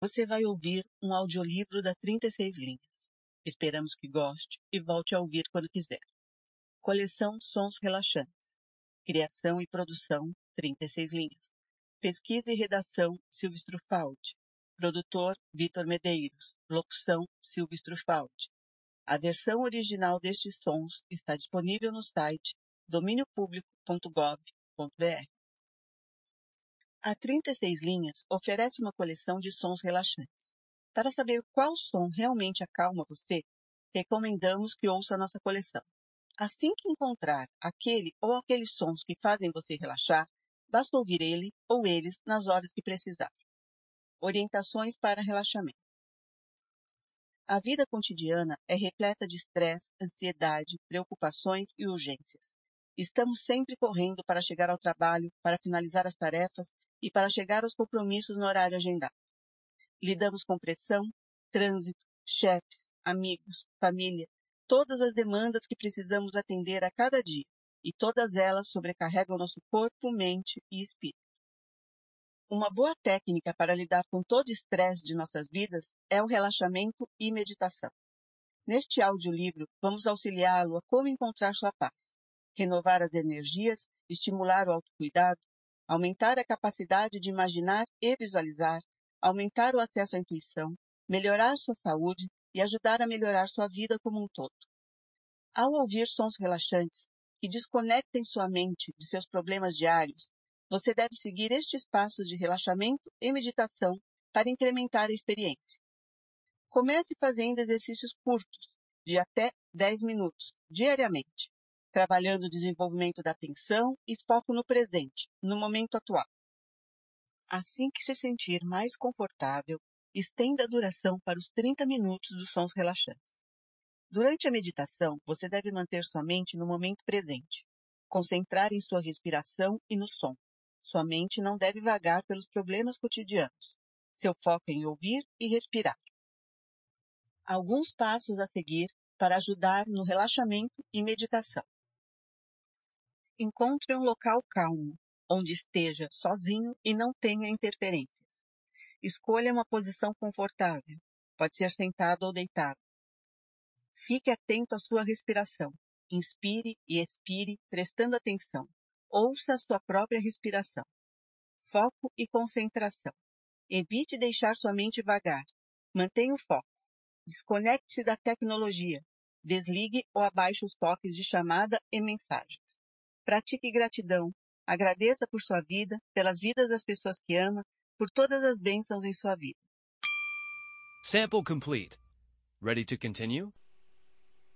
Você vai ouvir um audiolivro da 36 Linhas. Esperamos que goste e volte a ouvir quando quiser. Coleção Sons Relaxantes. Criação e produção 36 Linhas. Pesquisa e redação Silvio Strufaldi. Produtor Vitor Medeiros. Locução Silvio Strufaldi. A versão original destes sons está disponível no site dominiopublico.gov.br. A 36 Linhas oferece uma coleção de sons relaxantes. Para saber qual som realmente acalma você, recomendamos que ouça a nossa coleção. Assim que encontrar aquele ou aqueles sons que fazem você relaxar, basta ouvir ele ou eles nas horas que precisar. Orientações para relaxamento. A vida cotidiana é repleta de estresse, ansiedade, preocupações e urgências. Estamos sempre correndo para chegar ao trabalho, para finalizar as tarefas e para chegar aos compromissos no horário agendado. Lidamos com pressão, trânsito, chefes, amigos, família, todas as demandas que precisamos atender a cada dia, e todas elas sobrecarregam nosso corpo, mente e espírito. Uma boa técnica para lidar com todo o estresse de nossas vidas é o relaxamento e meditação. Neste audiolivro, vamos auxiliá-lo a como encontrar sua paz, renovar as energias, estimular o autocuidado, aumentar a capacidade de imaginar e visualizar, aumentar o acesso à intuição, melhorar sua saúde e ajudar a melhorar sua vida como um todo. Ao ouvir sons relaxantes que desconectem sua mente de seus problemas diários, você deve seguir estes passos de relaxamento e meditação para incrementar a experiência. Comece fazendo exercícios curtos, de até 10 minutos, diariamente, trabalhando o desenvolvimento da atenção e foco no presente, no momento atual. Assim que se sentir mais confortável, estenda a duração para os 30 minutos dos sons relaxantes. Durante a meditação, você deve manter sua mente no momento presente, concentrar em sua respiração e no som. Sua mente não deve vagar pelos problemas cotidianos. Seu foco é em ouvir e respirar. Alguns passos a seguir para ajudar no relaxamento e meditação. Encontre um local calmo, onde esteja sozinho e não tenha interferências. Escolha uma posição confortável, pode ser sentado ou deitado. Fique atento à sua respiração. Inspire e expire, prestando atenção. Ouça a sua própria respiração. Foco e concentração. Evite deixar sua mente vagar. Mantenha o foco. Desconecte-se da tecnologia. Desligue ou abaixe os toques de chamada e mensagens. Pratique gratidão. Agradeça por sua vida, pelas vidas das pessoas que ama, por todas as bênçãos em sua vida. Sample complete. Ready to continue?